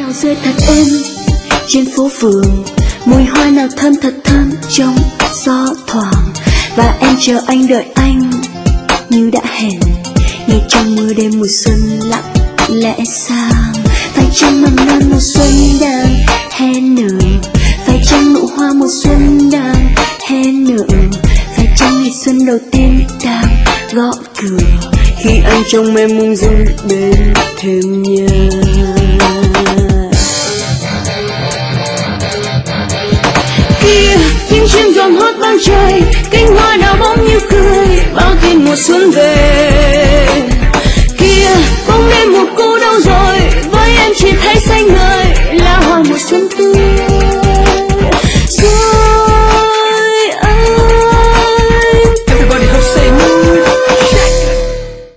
rơi thật êm trên phố phường, mùi hoa nào thơm thật thơm trong gió thoảng. Và em chờ anh đợi anh như đã hẹn, ngay trong mưa đêm mùa xuân lặng lẽ sang. Phải chăng mầm non mùa xuân đang hé nở, phải chăng nụ hoa mùa xuân đang hé nở, phải chăng ngày xuân đầu tiên đang gõ cửa, khi anh trong em mông dung bên thêm nhớ. Kia những chim giòn hót vang trời, cánh hoa đào bóng như cười, bao tin mùa xuân về.